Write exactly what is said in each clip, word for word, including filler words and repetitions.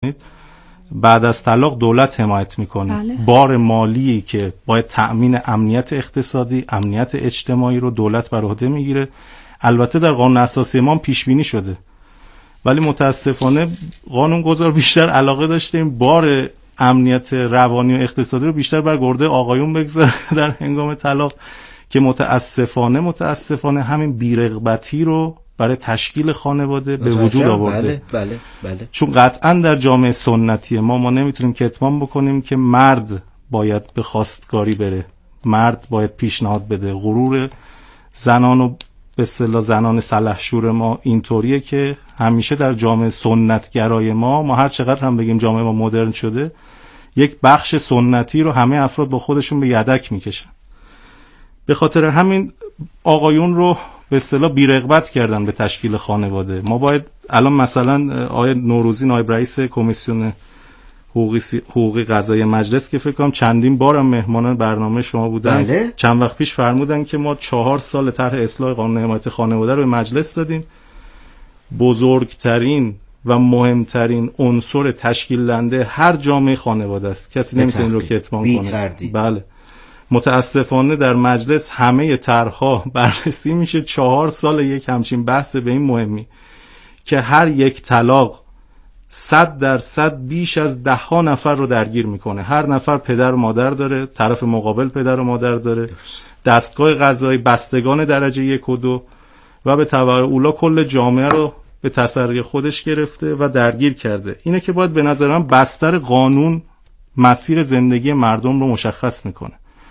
بعد از طلاق دولت حمایت میکنه. بله. بار مالی که باید تأمین امنیت اقتصادی، امنیت اجتماعی رو دولت بر عهده میگیره. البته در قانون اساسی ما پیش بینی شده، ولی متاسفانه قانونگذار بیشتر علاقه داشته این بار امنیت روانی و اقتصادی رو بیشتر بر گرده آقایون بگذاره در هنگام طلاق، که متاسفانه متاسفانه همین بی‌رغبتی رو برای تشکیل خانواده به وجود آورده. بله بله بله. چون قطعا در جامعه سنتی ما ما نمیتونیم کتمان بکنیم که مرد باید به خواستگاری بره، مرد باید پیشنهاد بده. غرور زنان و به اصطلاح زنان سلحشور ما اینطوریه که همیشه در جامعه سنتگرای ما ما هر چقدر هم بگیم جامعه ما مدرن شده، یک بخش سنتی رو همه افراد با خودشون به یدک میکشن. به خاطر همین آقایون رو به اصطلاح بی‌رغبت کردن به تشکیل خانواده. ما باید الان مثلا آقای نوروزی نایب رئیس کمیسیون حقوقی حقوقی قضایی مجلس که فکر کنم چندین بارم مهمان برنامه شما بودن، بله. چند وقت پیش فرمودن که ما چهار سال طرح اصلاح قانون حمایت خانواده رو به مجلس دادیم. بزرگترین و مهمترین عنصر تشکیل دهنده هر جامعه خانواده است، کسی نمیتونه این رو کتمان کنه. بله. متاسفانه در مجلس همه طرح‌ها بررسی میشه، چهار سال یک همچین بحث به این مهمی که هر یک طلاق صد درصد بیش از ده ها نفر رو درگیر میکنه. هر نفر پدر و مادر داره، طرف مقابل پدر و مادر داره، دستگاه قضایی، بستگان درجه یک و دو و به تبع اولا کل جامعه رو به تسری خودش گرفته و درگیر کرده. اینه که باید به نظر من بستر قانون مسیر زندگی مردم رو مشخص میکنه.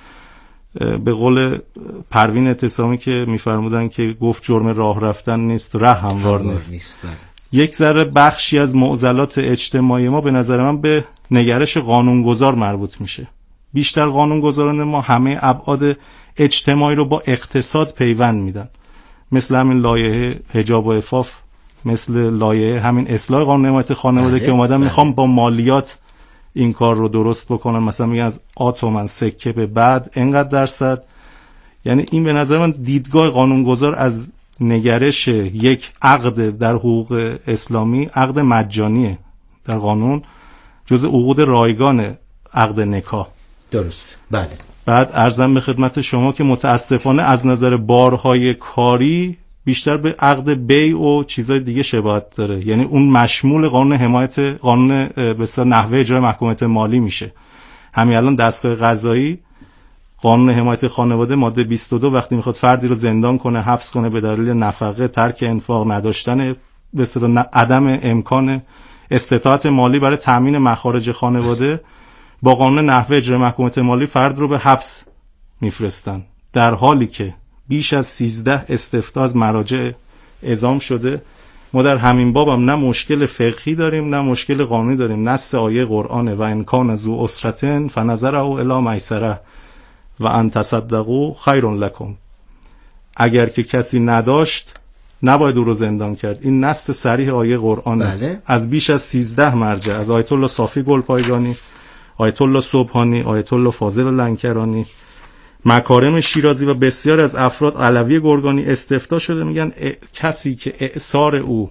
به قول پروین اعتصامی که میفرمودن که گفت جرم راه رفتن نیست، ره هموار نیست, نیست. یک ذره بخشی از معضلات اجتماعی ما به نظر من به نگرش قانونگذار مربوط میشه. بیشتر قانونگذاران ما همه ابعاد اجتماعی رو با اقتصاد پیوند میدن، مثل همین لایحه حجاب و عفاف، مثل لایحه همین اصلاح قانون حمایت خانواده که اومدن میخوام با مالیات این کار رو درست بکنن. مثلا میگن از آتومن سکه به بعد اینقدر درصد. یعنی این به نظر من دیدگاه قانونگذار از نگرش یک عقد در حقوق اسلامی، عقد مجانیه در قانون، جزء عقود رایگان عقد نکاح. درست. بله. بعد عرضم به خدمت شما که متاسفانه از نظر بارهای کاری بیشتر به عقد بیع و چیزای دیگه شباهت داره. یعنی اون مشمول قانون حمایت قانون به اصطلاح نحوه اجرای محکومیت مالی میشه. همین الان دستگاه قضایی قانون حمایت خانواده ماده بیست و دو وقتی میخواد فردی رو زندان کنه، حبس کنه به دلیل نفقه، ترک انفاق، نداشتن به اصطلاح عدم امکان استطاعت مالی برای تامین مخارج خانواده، با قانون نحوه اجرای محکومیت مالی فرد رو به حبس میفرستن، در حالی که بیش از سیزده استفتاء از مراجع اعزام شده. ما در همین باب هم نه مشکل فقهی داریم نه مشکل قانونی داریم. نص آیه قرآن و امکان ذو اسرة فنظره الی میسره و ان تصدقوا خیر لکم. اگر که کسی نداشت نباید او رو زندان کرد. این نص صریح آیه قرآن بله. از بیش از سیزده مرجع، از آیت الله صافی گلپایگانی، آیت الله سبحانی، آیت الله فاضل لنکرانی، مکارم شیرازی و بسیار از افراد علوی گرگانی استفتاء شده. میگن ا... کسی که اعصار او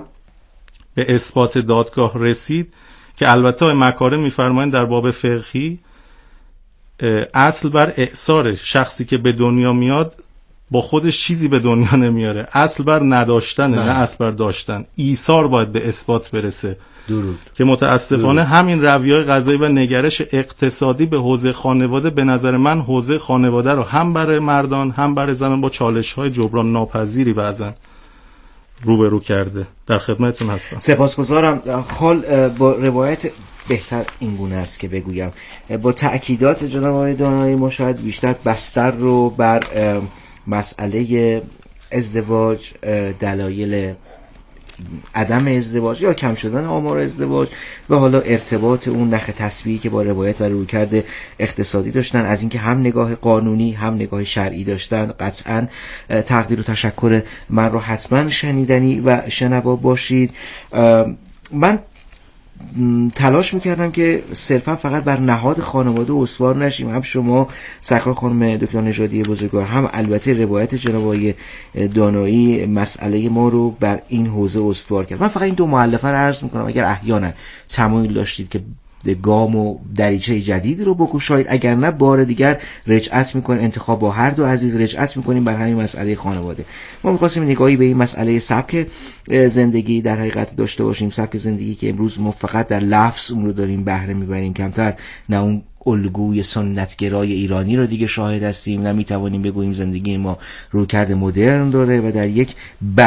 به اثبات دادگاه رسید، که البته مکارم میفرمایند در باب فقهی اصل بر اعصار شخصی که به دنیا میاد با خودش چیزی به دنیا نمیاره، اصل بر نداشتنه نه اصل بر داشتن. ایثار باید به اثبات برسه. درود. که متاسفانه درود. همین رویای قضایی و نگرش اقتصادی به حوزه خانواده به نظر من حوزه خانواده رو هم برای مردان هم برای زنان با چالش‌های جبران ناپذیری بعضن روبرو کرده. در خدمتتون هستم. سپاسگزارم. حال با روایت بهتر این گونه است که بگویم با تأکیدات جناب آقای دانایی ما شاید بیشتر بستر رو بر مسئله ازدواج، دلایل عدم ازدواج یا کم شدن آمار ازدواج و حالا ارتباط اون نخ تسبیحی که با روایت و رویکرد اقتصادی داشتن، از اینکه هم نگاه قانونی هم نگاه شرعی داشتن. قطعا تقدیر و تشکر من رو حتما شنیدنی و شنوا باشید. من تلاش میکردم که صرفا فقط بر نهاد خانواده استوار نشیم، هم شما سرکار خانم دکتر نژادی بزرگوار، هم البته روایت جناب آقای دانایی مسئله ما رو بر این حوزه استوار کرد. من فقط این دو مؤلفه رو عرض میکنم، اگر احیانا تمایل داشتید که گام و دریچه جدیدی رو بکشید، اگر نه بار دیگر رجعت میکنیم، انتخاب با هر دو عزیز رجعت میکنیم بر همین مسئله خانواده. ما میخواستیم نگاهی به این مسئله سبک زندگی در حقیقت داشته باشیم، سبک زندگی که امروز ما فقط در لفظ اون رو داریم بهره میبریم، کمتر نه اون الگوی سنتگرای ایرانی رو دیگه شاهد هستیم، نه میتوانیم بگوییم زندگی ما رویکرد مدرن داره و در یک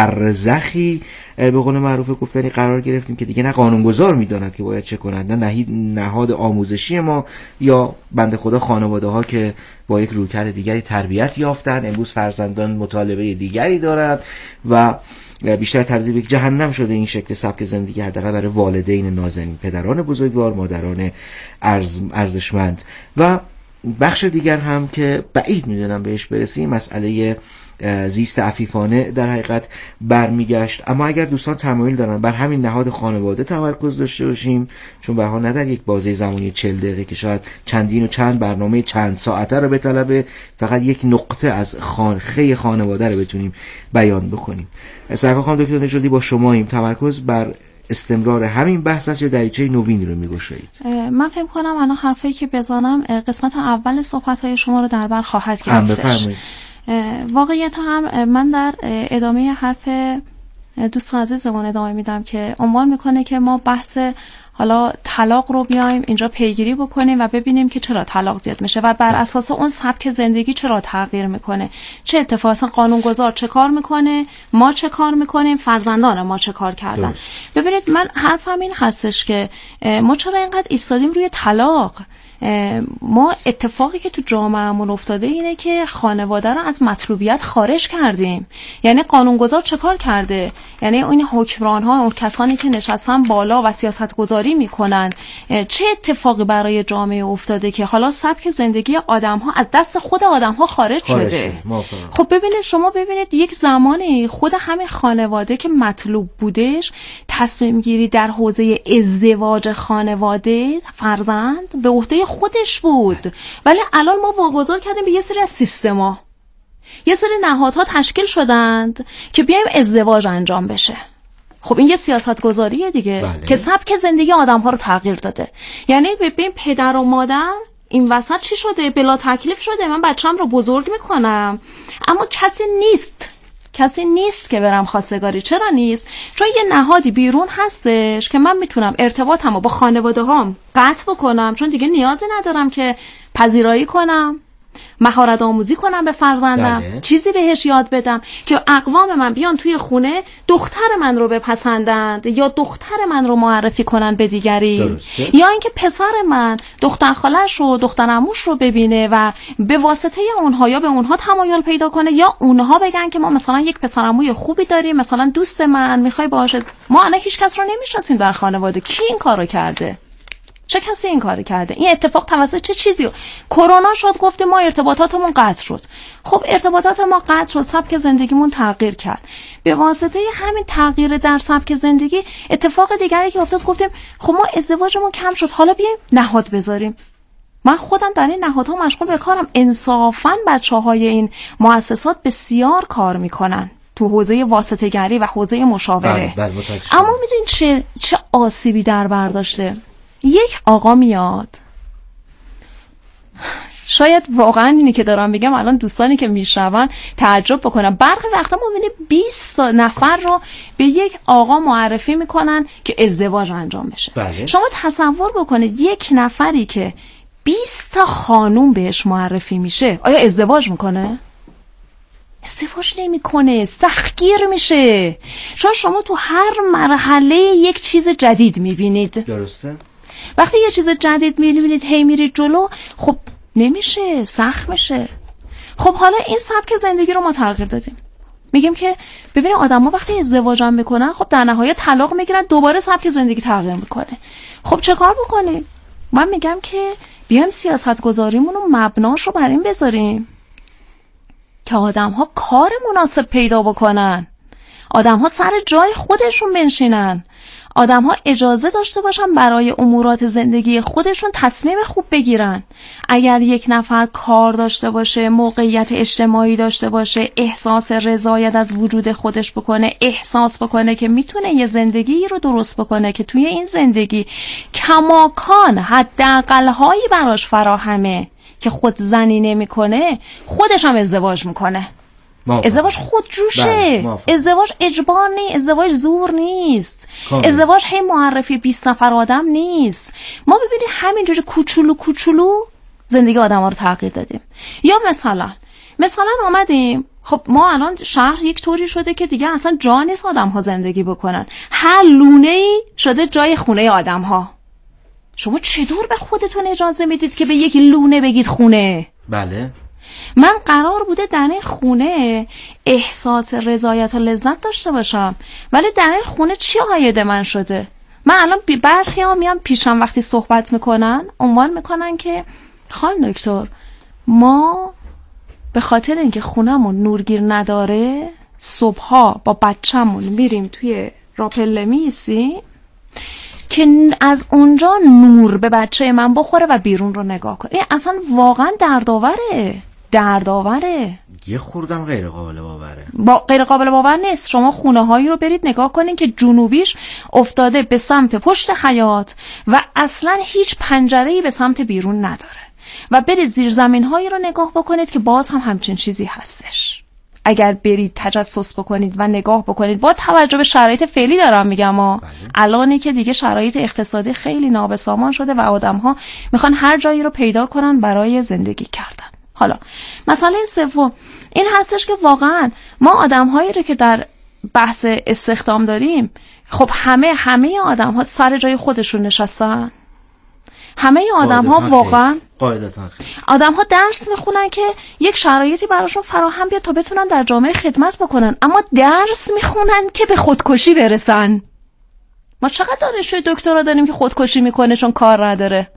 برزخی به قول معروف گفتنی قرار گرفتیم که دیگه نه قانونگذار میداند که باید چه کنند، نه نهاد آموزشی ما یا بنده خدا خانواده ها که با یک رویکرد دیگری تربیت یافتن، امروز فرزندان مطالبه دیگری دارند و بیشتر تبدیل به یک جهنم شده این شکل سبک زندگی، حداقل برای والدین نازنین، پدران بزرگوار، مادران ارز، ارزشمند. و بخش دیگر هم که بعید میدونم بهش برسیم، مسئله زیست عفیفانه در حقیقت برمیگشت. اما اگر دوستان تمایل دارن بر همین نهاد خانواده تمرکز داشته باشیم، چون به هر نه در یک بازه زمانی چهل دقیقه که شاید چندین و چند برنامه چند ساعته رو به طلب فقط یک نقطه از خانخه خانواده رو بتونیم بیان بکنیم. سرکار خانم دکتر نژادی با شما این تمرکز بر استمرار همین بحث است یا دریچه نوینی رو میگشایید؟ من فکر کنم الان حرفی که بزنم قسمت اول صحبت‌های شما رو در بر خواهد گرفتش. واقعیت هم من در ادامه حرف دوست عزیزمون ادامه میدم که عنوان میکنه که ما بحث حالا طلاق رو بیایم اینجا پیگیری بکنیم و ببینیم که چرا طلاق زیاد میشه و بر اساس اون سبک زندگی چرا تغییر میکنه، چه اتفاقی، اصلا قانونگذار چه کار میکنه، ما چه کار میکنیم، فرزندان ما چه کار کردن. درست. ببینید من حرفم این هستش که ما چرا اینقدر ایستادیم روی طلاق. ما اتفاقی که تو جامعهمون افتاده اینه که خانواده رو از مطلوبیت خارج کردیم. یعنی قانونگذار چه کار کرده؟ یعنی این حکمران ها، اون کسانی که نشستن بالا و سیاست گذاری میکنن، چه اتفاقی برای جامعه افتاده که حالا سبک زندگی آدم ها از دست خود آدم ها خارج, خارج شده. خب ببینید شما ببینید یک زمانی خود همین خانواده که مطلوب بودش، تصمیم گیری در حوزه ازدواج خانواده فرزند به عهده خودش بود، ولی الان ما واگذار کردیم به یه سری از سیستما، یه سری نهادها تشکیل شدند که بیایم ازدواج انجام بشه. خب این یه سیاست گذاریه دیگه. بله. که سبک زندگی آدم ها رو تغییر داده. یعنی ببین پدر و مادر این وسط چی شده؟ بلا تکلیف شده. من بچه‌م رو بزرگ میکنم اما کسی نیست کسی نیست که برم خواستگاری. چرا نیست؟ چون یه نهادی بیرون هستش که من میتونم ارتباطمو با خانواده هام قطع بکنم، چون دیگه نیازی ندارم که پذیرایی کنم، مهارت آموزی کنم به فرزندم، بله. چیزی بهش یاد بدم که اقوام من بیان توی خونه دختر من رو بپسندند یا دختر من رو معرفی کنن به دیگری. درسته. یا اینکه پسر من دختر خالش رو دختر عموش رو ببینه و به واسطه اونها یا به اونها تمایل پیدا کنه، یا اونها بگن که ما مثلا یک پسر عموی خوبی داریم، مثلا دوست من میخوای باهاش. ما الان هیچ کس رو نمیشناسیم در خانواده. کی این کارو کرده؟ چه کسی این کار کرده؟ این اتفاق توسط چه چیزی؟ کرونا شد گفته ما ارتباطاتمون قطع شد. خب ارتباطات ما قطع شد، سبک زندگیمون تغییر کرد. به واسطه همین تغییر در سبک زندگی اتفاق دیگری که افتاد گفتیم خب ما ازدواجمون کم شد، حالا بیایم نهاد بذاریم. من خودم در این نهادها مشغول به کارم. انصافاً بچه‌های این مؤسسات بسیار کار میکنن تو حوزه واسطه‌گری و حوزه مشاوره. بل بل اما میدونین چه چه آسیبی در برداشته؟ یک آقا میاد، شاید واقعا اینی که دارم میگم الان دوستانی که میشنون تعجب بکنن، برخی وقتا ما میبینیم بیست نفر رو به یک آقا معرفی میکنن که ازدواج انجام بشه. بله. شما تصور بکنید یک نفری که بیست تا خانوم بهش معرفی میشه آیا ازدواج میکنه؟ ازدواج نمیکنه، سختگیر میشه. چون شما تو هر مرحله یک چیز جدید میبینید. درسته؟ وقتی یه چیز جدید میبینید هی میرید جلو، خب نمیشه، سخت میشه. خب حالا این سبک زندگی رو ما تغییر دادیم. میگیم که ببینید آدما وقتی ازدواج هم میکنن خب در نهایت طلاق میگیرن، دوباره سبک زندگی تغییر میکنه. خب چه کار بکنیم؟ من میگم که بیایم سیاست گذاریمون رو مبناش رو بر این بذاریم که آدم‌ها کار مناسب پیدا بکنن، آدم‌ها سر جای خودشون بنشینن، آدم ها اجازه داشته باشن برای امورات زندگی خودشون تصمیم خوب بگیرن. اگر یک نفر کار داشته باشه، موقعیت اجتماعی داشته باشه، احساس رضایت از وجود خودش بکنه، احساس بکنه که میتونه یه زندگی رو درست بکنه که توی این زندگی کماکان حداقل هایی براش فراهمه که خود زنی نمیکنه، خودش هم ازدواج میکنه. ازدواج خودجوشه، ازدواج اجبار نیست، ازدواج زور نیست، کامل. ازدواج هی معرفی بیست نفر آدم نیست. ما ببینید همینجوری کوچولو کوچولو زندگی آدم ها رو تغییر دادیم. یا مثلا مثلا آمدیم، خب ما الان شهر یک طوری شده که دیگه اصلا جا نیست آدم ها زندگی بکنن، هر لونه‌ای شده جای خونه آدم ها. شما چطور به خودتون اجازه میدید که به یک لونه بگید خونه؟ بله، من قرار بوده در این خونه احساس رضایت و لذت داشته باشم، ولی در این خونه چی عاید من شده؟ من الان برخی ها میان پیشم وقتی صحبت میکنن عنوان میکنن که خانم دکتر، ما به خاطر اینکه خونمون نورگیر نداره صبحها با بچه‌مون میریم توی راپله میسیم که از اونجا نور به بچه من بخوره و بیرون رو نگاه کنه. این اصلا واقعا دردآوره، دردآوره. یه خوردم غیر قابل باوره. با غیر قابل باور نیست. شما خونه هایی رو برید نگاه کنین که جنوبیش افتاده به سمت پشت حیاط و اصلا هیچ پنجره‌ای به سمت بیرون نداره، و برید زیر زمین هایی رو نگاه بکنید که باز هم همچین چیزی هستش. اگر برید تجسس بکنید و نگاه بکنید، با توجه به شرایط فعلی دارم میگم ما الانی که دیگه شرایط اقتصادی خیلی نابسامان شده و آدم ها میخوان هر جایی رو پیدا کنن برای زندگی کردن. حالا مسئله سوم این هستش که واقعا ما آدم هایی رو که در بحث استخدام داریم، خب همه همه آدم ها سر جای خودشون نشستن. همه آدم ها واقعا آدم ها درس میخونن که یک شرایطی براشون فراهم بیاد تا بتونن در جامعه خدمت بکنن، اما درس میخونن که به خودکشی برسن. ما چقدر دانشجوی دکترا داریم که خودکشی میکنه چون کار نداره؟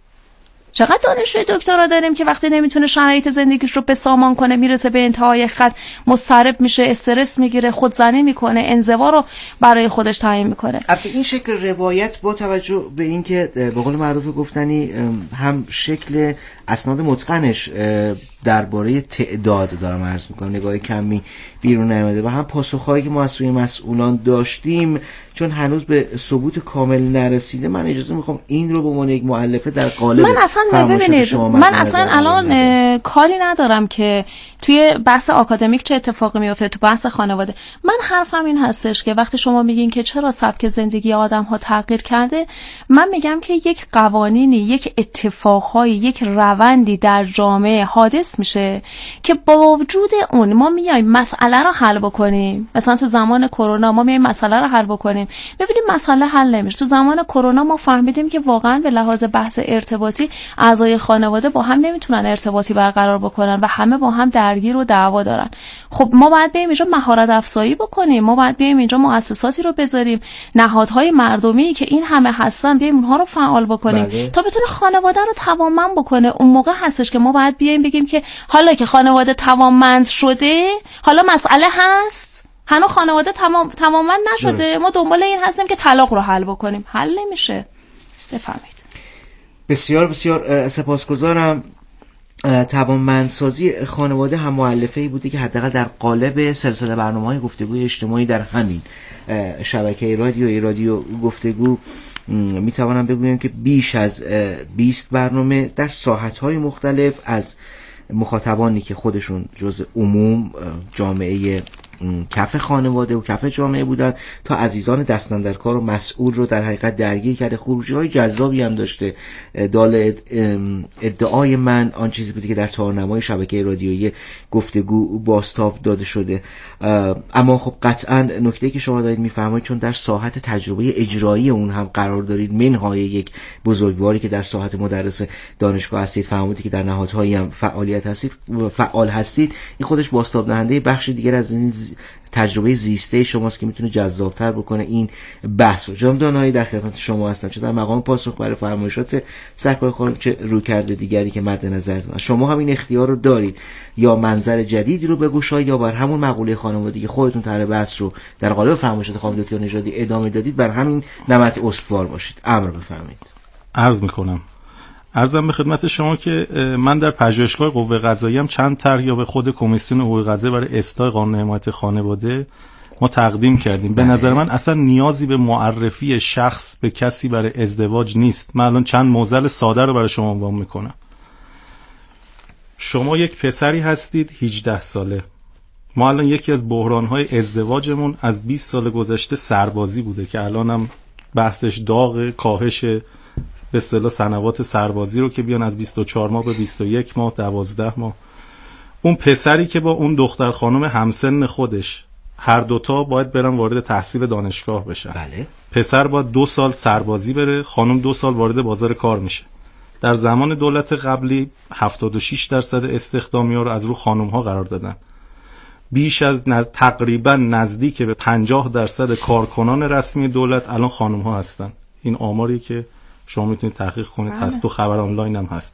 چقدر دانشجوی دکترا داریم که وقتی نمیتونه شرایط زندگیش رو بسامان کنه میرسه به انتهای خط، مضطرب میشه، استرس میگیره، خودزنی میکنه، انزوا رو برای خودش تعیین میکنه. البته این شکل روایت با توجه به اینکه به قول معروف گفتنی هم شکل اسناد متقنش درباره تعداد دارم عرض میکنم نگاه کمی بیرون نیامده و هم پاسخهایی که ما از سوی مسئولان داشتیم چون هنوز به ثبوت کامل نرسیده، من اجازه میخوام این رو به عنوان یک مؤلفه در قالب من اصلا ببینید من اصلا الان کاری ندارم که توی بحث آکادمیک چه اتفاقی میفته، تو بحث خانواده. من حرفم این هستش که وقتی شما میگین که چرا سبک زندگی آدم ها تغییر کرده، من میگم که یک قوانینی، یک اتفاقهایی، یک روندی در جامعه حادث میشه که با وجود اون ما میایم مسئله رو حل بکنیم. مثلا تو زمان کرونا ما میایم مسئله رو حل بکنیم، ببینیم مسئله حل نمیشه. تو زمان کرونا ما فهمیدیم که واقعا به لحاظ بحث ارتباطی اعضای خانواده با هم نمیتونن ارتباطی برقرار بکنن و همه با هم درگیر و دعوا دارن. خب ما باید بیایم اینجا مهارت افزایی بکنیم، ما باید بیایم اینجا مؤسساتی رو بذاریم، نهادهای مردمی که این همه هستن بیایم اونها رو فعال بکنیم بله. تا بتونه خانواده رو توانمند بکنه. اون موقع هستش که ما باید بیایم بگیم که حالا که خانواده توانمند شده، حالا مسئله هست، هنوز خانواده تمام توانمند نشده درست. ما دنبال این هستیم که طلاق رو حل بکنیم، حل نمیشه. بفرمایید. بسیار بسیار سپاسگزارم. توانمندسازی خانواده هم مؤلفه‌ای بوده که حداقل در قالب سلسله برنامه‌های گفتگوی اجتماعی در همین شبکه رادیویی رادیو گفتگو میتوانم بگویم که بیش از بیست برنامه در ساحت‌های مختلف از مخاطبانی که خودشون جزء عموم جامعه کف خانواده و کف جامعه بودن تا عزیزان دستاندرکار و مسئول رو در حقیقت درگیر کرده. خروجی‌های جذابی هم داشته. دال ادعای من آن چیزی بوده که در تارنمای شبکه رادیویی گفتگو بازتاب داده شده. اما خب قطعا نکته‌ای که شما دارید میفرمایید چون در ساحت تجربه اجرایی اون هم قرار دارید، منهای یک بزرگواری که در ساحت مدرس دانشگاه هستید، فهمیدید که در نهادهایی هم فعالیت هستید، فعال هستید، این خودش بازتاب دهنده بخش دیگر از این تجربه زیسته شماست که میتونه جذابتر بکنه این بحث رو. جناب دانایی در خدمت شما هستم، چه در مقام پاسخ برای فرمایشات سرکار خانم چه رویکرد دیگری که مد نظرتون. شما هم این اختیار رو دارید، یا منظر جدیدی رو بگوشید یا بر همون مقوله خانوادگی که خودتون طرح بحث رو در قالب فرمایشات خانم دکتر نژادی ادامه دادید بر همین نمط استوار باشید. امر بفرمایید. عرض میکنم عرضم به خدمت شما که من در پژوهشگاه قوه قضاییه هم چند طرح یا به خود کمیسیون حقوق قضایی برای اصلاح قانون حمایت خانواده ما تقدیم کردیم. به نظر من اصلا نیازی به معرفی شخص به کسی برای ازدواج نیست. من الان چند معضل ساده رو برای شما عنوان میکنم. شما یک پسری هستید هجده ساله. ما الان یکی از بحران‌های ازدواجمون از بیست سال گذشته سربازی بوده که الان هم بحثش داغ، کاهش به اصطلاح سنوات سربازی رو که بیان از بیست و چهار ماه به بیست و یک ماه، دوازده ماه. اون پسری که با اون دختر خانم همسن خودش هر دوتا باید برن وارد تحصیل دانشگاه بشن. بله. پسر باید دو سال سربازی بره، خانم دو سال وارد بازار کار میشه. در زمان دولت قبلی هفتاد و شش درصد استخدامی ها رو از رو خانم ها قرار دادن. بیش از نز... تقریبا نزدیک به پنجاه درصد کارکنان رسمی دولت الان خانم ها هستن. این آماری که شما میتونید تحقیق کنید، هست تو خبر آنلاین هم هست.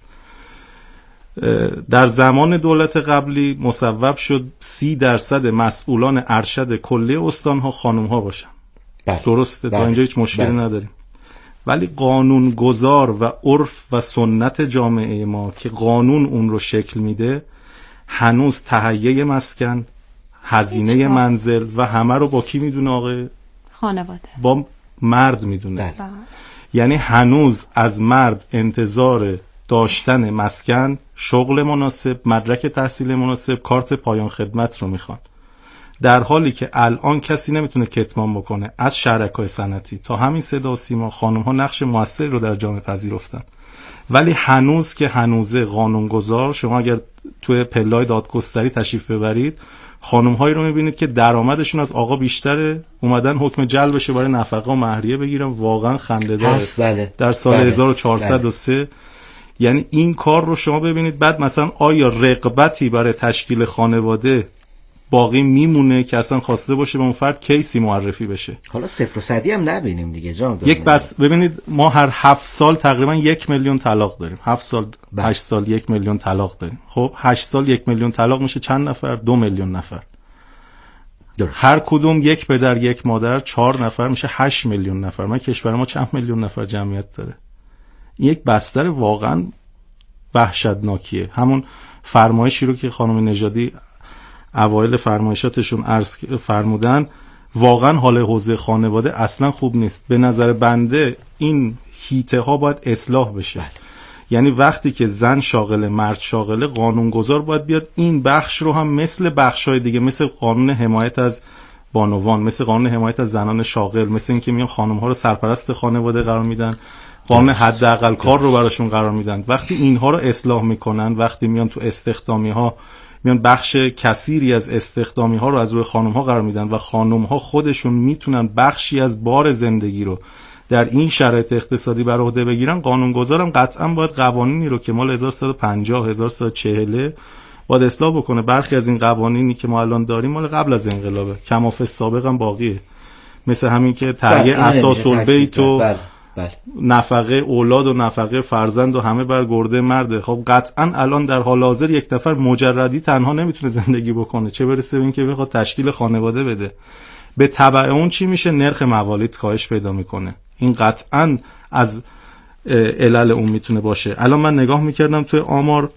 در زمان دولت قبلی مصوب شد سی درصد مسئولان ارشد کلی استان ها خانم ها باشن. بله. درسته، بله. تا اینجا هیچ مشکلی بله. نداریم. ولی قانون گذار و عرف و سنت جامعه ما که قانون اون رو شکل میده هنوز تهیه مسکن، هزینه منزل و همه رو با کی میدونه آقای؟ خانواده. با مرد میدونه. بله. یعنی هنوز از مرد انتظار داشتن مسکن، شغل مناسب، مدرک تحصیل مناسب، کارت پایان خدمت رو میخوان. در حالی که الان کسی نمیتونه کتمان بکنه از شرکای صنعتی تا همین صدا و سیما خانم ها نقش موثری رو در جامعه پذیرفتن. ولی هنوز که هنوزه قانونگذار، شما اگر توی پله‌های دادگستری تشریف ببرید خانم هایی رو میبینید که درآمدشون از آقا بیشتره، اومدن حکم جلب بشه برای نفقه و مهریه بگیرن. واقعا خنده‌داره. بله. در سال بله. هزار و چهارصد و سه بله. یعنی این کار رو شما ببینید. بعد مثلا آیا رغبتی برای تشکیل خانواده باقی میمونه که اصلا خواسته باشه به اون فرد کیسی معرفی بشه؟ حالا صفر و صدی هم نبینیم دیگه جان. یک بس ببینید ما هر هفت سال تقریبا یک میلیون طلاق داریم. هفت سال بله. هشت سال یک میلیون طلاق داریم. خب هشت سال یک میلیون طلاق میشه چند نفر؟ دو میلیون نفر. درست. هر کدوم یک پدر یک مادر چهار نفر میشه هشت میلیون نفر. ما کشور ما چند میلیون نفر جمعیت داره؟ این یک بستر واقعا وحشتناکیه. همون فرمایشی رو که خانم نژادی اوایل فرمایشاتشون عرض فرمودن، واقعا حال حوزه خانواده اصلا خوب نیست. به نظر بنده این هیته ها باید اصلاح بشه. بله. یعنی وقتی که زن شاغله مرد شاغله، قانونگذار باید بیاد این بخش رو هم مثل بخشای دیگه، مثل قانون حمایت از بانوان، مثل قانون حمایت از زنان شاغل، مثل اینکه میان خانم ها رو سرپرست خانواده قرار میدن، قانون حداقل کار رو براشون قرار میدن. وقتی اینها رو اصلاح میکنن، وقتی میان تو استخدامی ها میان بخش کثیری از استخدامی ها رو از روی خانم ها قرار میدن و خانم ها خودشون میتونن بخشی از بار زندگی رو در این شرایط اقتصادی بر عهده بگیرن، قانونگذارم قطعا باید قوانینی رو که مال هزار و سیصد و پنجاه هزار و سیصد و چهل باید اصلاح بکنه. برخی از این قوانینی که ما الان داریم مال قبل از انقلابه، کماف سابق هم باقیه، مثل همین که تهیه اساس البیت و بله. بله. نفقه اولاد و نفقه فرزند و همه بر گرده مرده. خب قطعا الان در حال حاضر یک نفر مجردی تنها نمیتونه زندگی بکنه، چه برسه به این که بخواد تشکیل خانواده بده. به تبع اون چی میشه؟ نرخ موالید کاهش پیدا میکنه. این قطعا از علل اون میتونه باشه. الان من نگاه میکردم توی آمار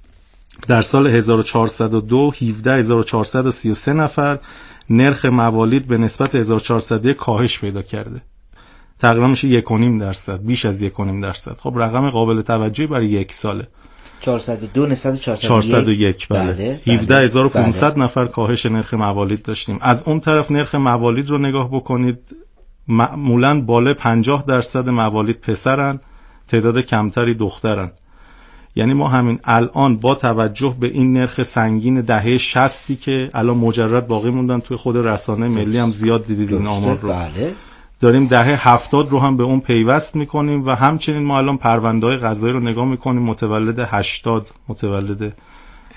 در سال هزار و چهارصد و دو هفده هزار و چهارصد و سی و سه نفر نرخ موالید به نسبت هزار و چهارصد کاهش پیدا کرده. تقریبا میشه یک و نیم درصد، بیش از یک و نیم درصد. خب رقم قابل توجهی برای یک ساله. چهارصد و دو نسبت چهارصد و یک. بله. بله. هفده هزار و پانصد بله. نفر کاهش نرخ موالید داشتیم. از اون طرف نرخ موالید رو نگاه بکنید، معمولاً بالای پنجاه درصد موالید پسرن، تعداد کمتری دخترن. یعنی ما همین الان با توجه به این نرخ سنگین دهه شصتی که الان مجرد باقی موندن توی خود رسانه ملی هم زیاد دیدید این آمار رو، بله. داریم دهه هفتاد رو هم به اون پیوست میکنیم و همچنین ما الان پرونده‌های قضایی رو نگاه میکنیم متولد هشتاد، متولد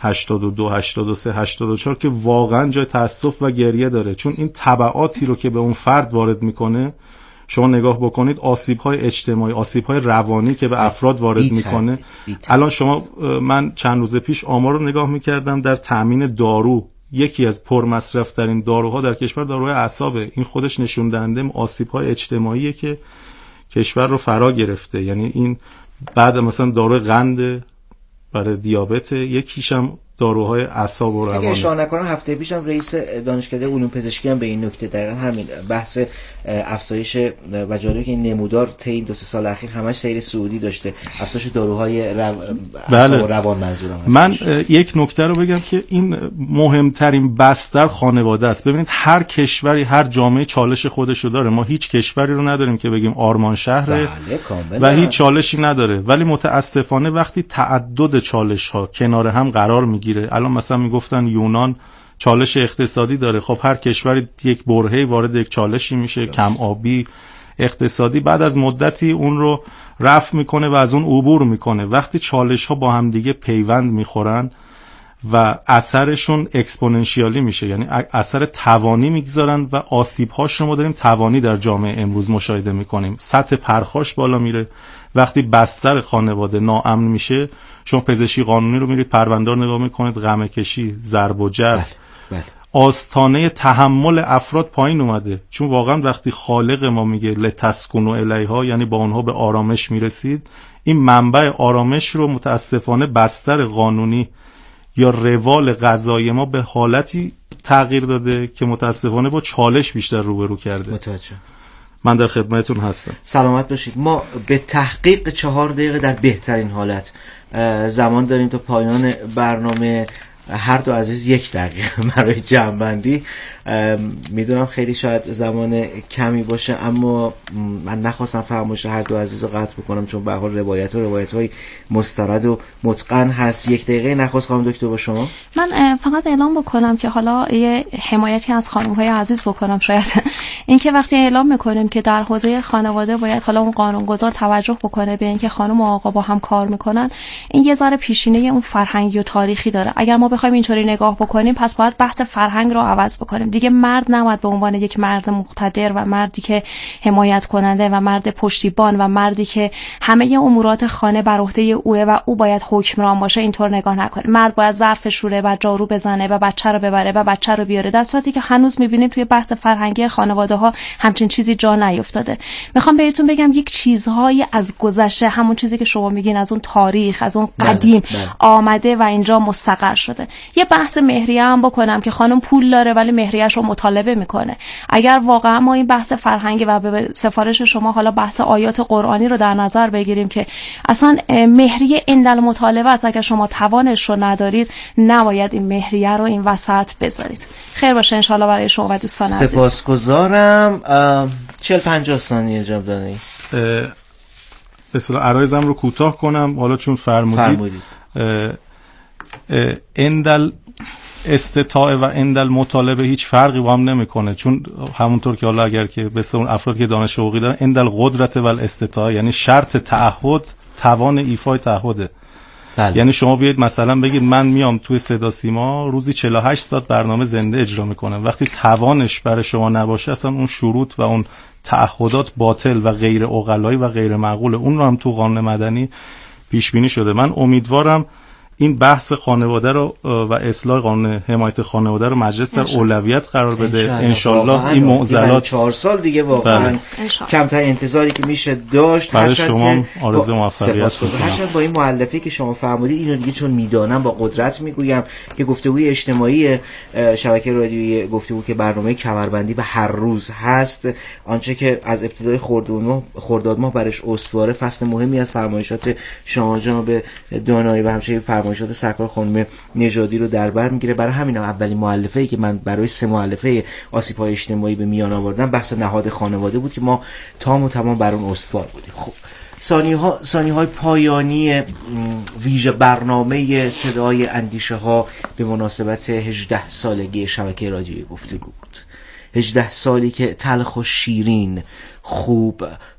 هشتاد و دو، هشتاد و سه، هشتاد و چهار که واقعا جای تأسف و گریه داره، چون این تبعاتی رو که به اون فرد وارد میکنه شما نگاه بکنید، آسیب‌های اجتماعی، آسیب‌های روانی که به افراد وارد میکنه. الان شما، من چند روز پیش آمار رو نگاه میکردم در تأمین دارو، یکی از پرمصرف‌ترین داروها در کشور داروی اعصابه. این خودش نشون دهنده آسیب‌های اجتماعیه که کشور رو فرا گرفته. یعنی این بعد مثلا داروی قند برای دیابت، یکیش هم داروهای اعصاب و روان. اگه اشتباه نکنم هفته پیشم رئیس دانشکده علوم پزشکی هم به این نکته دقیقاً همین بحث افزایش و جالبه که این نمودار طی این دو سه سال اخیر همش سیر صعودی داشته، افزایش داروهای رو... اعصاب و روان منظورم هست. من یک نکته رو بگم که این مهمترین بستر خانواده است. ببینید هر کشوری، هر جامعه چالش خودش رو داره. ما هیچ کشوری رو نداریم که بگیم آرمان شهره و هیچ چالشی نداره، ولی متاسفانه وقتی تعدد چالش ها کنار هم قرار می گیره. الان مثلا میگفتن یونان چالش اقتصادی داره، خب هر کشوری یک برهه‌ای وارد یک چالشی میشه، کم آبی، اقتصادی، بعد از مدتی اون رو رفع میکنه و از اون عبور میکنه. وقتی چالش ها با هم دیگه پیوند میخورن و اثرشون اکسپوننشیالی میشه، یعنی اثر توانی میگذارن و آسیب هاش رو ما داریم توانی در جامعه امروز مشاهده میکنیم. سطح پرخاش بالا میره. وقتی بستر خانواده ناامن میشه، شما پزشکی قانونی رو میرید پرونده رو نگاه میکنید، غمه کشی، ضرب و جرح، بله، بله. آستانه تحمل افراد پایین اومده، چون واقعا وقتی خالق ما میگه لتسکنوا الیها، یعنی با اونها به آرامش میرسید، این منبع آرامش رو متاسفانه بستر قانونی یا روال قضایی ما به حالتی تغییر داده که متاسفانه با چالش بیشتر روبرو کرده. متوجه. من در خدمتتون هستم. سلامت باشید. ما به تحقیق چهار دقیقه در بهترین حالت زمان داریم تا پایان برنامه. هر دو عزیز یک دقیقه برای جمع‌بندی. میدونم خیلی شاید زمان کمی باشه، اما من نخواستم فرمایش هر دو عزیز رو قطع بکنم، چون به هر حال روایت و روایت‌های مستند و متقن هست. یک دقیقه نخواست خانم دکتر با شما. من فقط اعلام بکنم که حالا یه حمایتی از خانم‌های عزیز بکنم، شاید این که وقتی اعلام می‌کنیم که در حوزه خانواده باید حالا اون قانونگذار توجه بکنه به اینکه خانم و آقا با هم کار می‌کنن، این یه ذره پیشینه اون فرهنگی و تاریخی داره. اگر ما بخوایم اینطوری نگاه بکنیم، پس باید بحث فرهنگ رو عوض بکنیم. دیگه مرد نباید به عنوان یک مرد مقتدر و مردی که حمایت کننده و مرد پشتیبان و مردی که همه امورات خانه بر عهده اوه و او باید حکمران باشه اینطور نگاه نکنه. مرد باید ظرف شوره و جارو بزنه و بچه رو ببره و بچه رو بیاره، در صورتی که هنوز می‌بینیم توی بحث فرهنگی خانواده ها همچین چیزی جا نیفتاده. میخوام بهتون بگم یک چیزهایی از گذشته، همون چیزی که شما میگین از اون تاریخ، از اون قدیم بله، بله. آمده و اینجا مستقر شده. یه بحث مهریه هم بکنم که خانم پول داره ولی مهریه‌اش رو مطالبه میکنه. اگر واقعا ما این بحث فرهنگی و به سفارش شما حالا بحث آیات قرآنی رو در نظر بگیریم که اصلا مهریه عند مطالبه است، اگر شما توانش رو ندارید نباید این مهریه رو این وسط بذارید. خیر باشه ان شاء الله برای شما و دوستان عزیز. سپاسگزارم. چهل پنجاه ثانیه جواب دادید. اصلا عرایزم رو کوتاه کنم، حالا چون فرمودید اندل استطاعه و اندل مطالبه هیچ فرقی با هم نمیکنه، چون همونطور که حالا اگر که به اون افراد که دانش حقوقی دارن، اندل قدرت و الاستطاعه یعنی شرط تعهد توان ایفای تعهده. بله. یعنی شما بیاید مثلا بگید من میام توی صدا سیما روزی چهل و هشت ساعت برنامه زنده اجرا میکنم، وقتی توانش برای شما نباشه اصلا اون شروط و اون تعهدات باطل و غیر عقلایی و غیر معقوله. اون رو هم تو قانون مدنی پیش بینی شده. من امیدوارم این بحث خانواده رو و اصلاح قانون حمایت خانواده رو مجلس در اولویت قرار بده. انشالله این معضلات چهار سال دیگه واقعا کمتر انتظاری که میشه داشت. برای شما آرزوی موفقیت میکنم. هرچند با این مؤلفه که شما فرمودید اینو دیگه چون میدانم با قدرت میگویم که گفتگوی اجتماعی شبکه رادیویی گفتگو که برنامه کمربندی به هر روز هست، آنچه که از ابتدای خرداد ماه برش استواره، فصل مهمی از فرمایشات شما جناب دانایی و همچنین فرمایشات سرکار خانم نژادی رو در بر میگیره. برای همینم اولین مؤلفه‌ای که من برای سه مؤلفه آسیب‌های اجتماعی به میان آوردم بحث نهاد خانواده بود که ما تام و تمام بر اون استوار بودیم. خب ثانیه‌ها ثانیه‌های پایانی ویژه برنامه صدای اندیشه ها به مناسبت هجده سالگی شبکه رادیویی گفتگو بود. هجده سالی که تلخ و شیرین، خوب،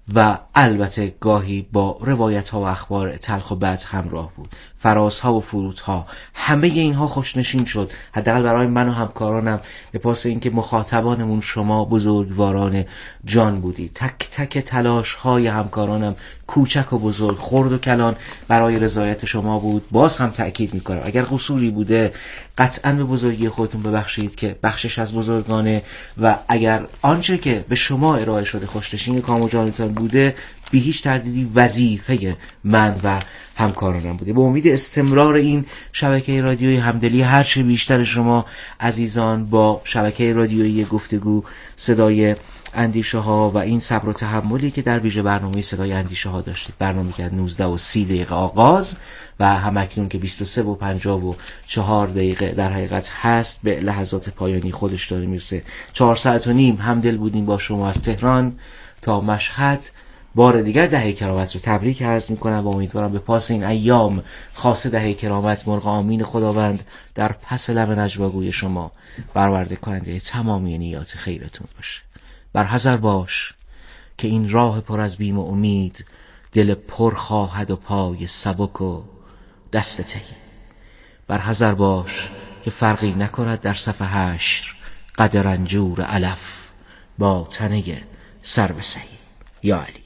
و البته گاهی با روایت ها و اخبار تلخ و بد همراه بود. فرازها و فرودها، همه اینها خوشنشین شد، حداقل برای من و همکارانم، به پاس اینکه مخاطبانمون شما بزرگواران جان بودید. تک تک تلاش های همکارانم، کوچک و بزرگ، خرد و کلان، برای رضایت شما بود. باز هم تأکید میکنم اگر قصوری بوده قطعا به بزرگی خودتون ببخشید که بخشش از بزرگانه، و اگر آنچه که به شما ارائه شده خوشنشین کام و جانتان بوده، بی هیچ تردیدی وظیفه من و همکارانم بوده. به امید استمرار این شبکه رادیویی همدلی هرچه بیشتر شما عزیزان با شبکه رادیویی گفتگو صدای اندیشه ها و این صبر و تحملی که در ویژه برنامه صدای اندیشه ها داشتید. برنامه که نوزده و سی دقیقه آغاز و همکنون که بیست و سه و پنجاه و چهار دقیقه در حقیقت هست، به لحظات پایانی خودش داره میرسه. چهار ساعت و نیم همدل بودیم با شما از تهران تا مشهد. بار دیگر دهه کرامت رو تبریک عرض میکنم و امیدوارم به پاس این ایام خاص دهه کرامت مرغ آمین خداوند در پس لب نجواگوی شما برآورده کننده تمامی نیات خیرتون باشه. برحذر باش که این راه پر از بیم و امید دل پر خواهد و پای سبک و دست تهی. برحذر باش که فرقی نکند در صف حشر قد رنجور علف با تنه سر به سهی. یا علی.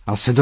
صدا